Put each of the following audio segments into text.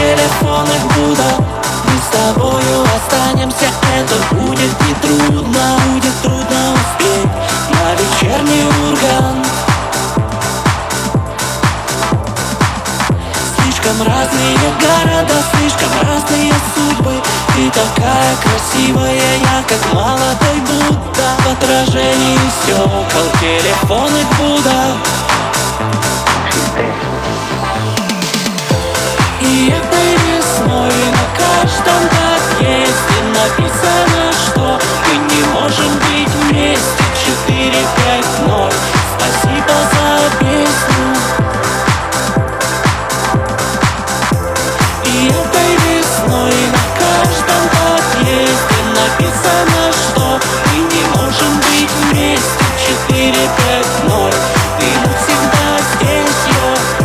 телефонных будок. Мы с тобою останемся, это будет нетрудно. Будет трудно успеть на вечерний Ургант. Слишком разные города, слишком разные судьбы. Ты такая красивая, я как молодой Будда. В отражении стекол телефонных будок. И этой весной на каждом подъезде написано, что мы не можем быть вместе. 450. Спасибо за песню. И этой весной на каждом подъезде написано, что мы не можем быть вместе. 450. Ты навсегда здесь, я.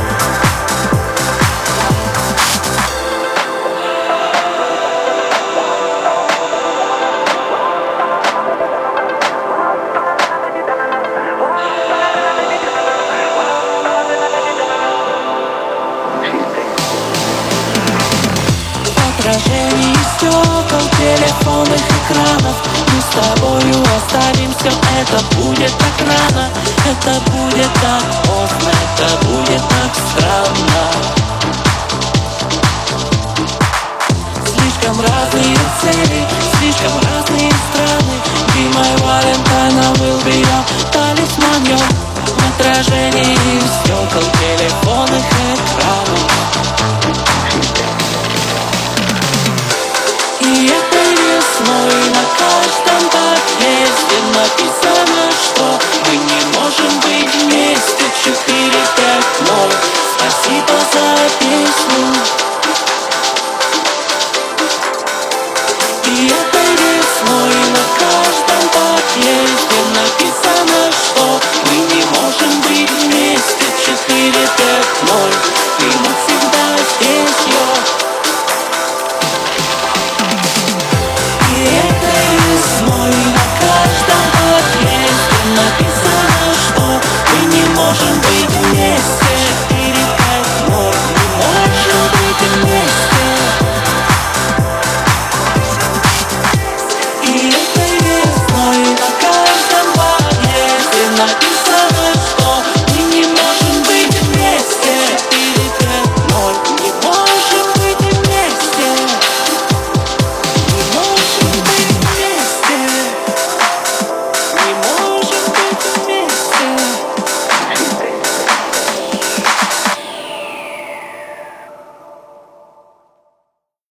Отражение стекол телефонных экранов. Мы с тобою оставим все, это будет так рано. Это будет так поздно, это будет так странно. Слишком разные цели, слишком разные страны. Be my wife.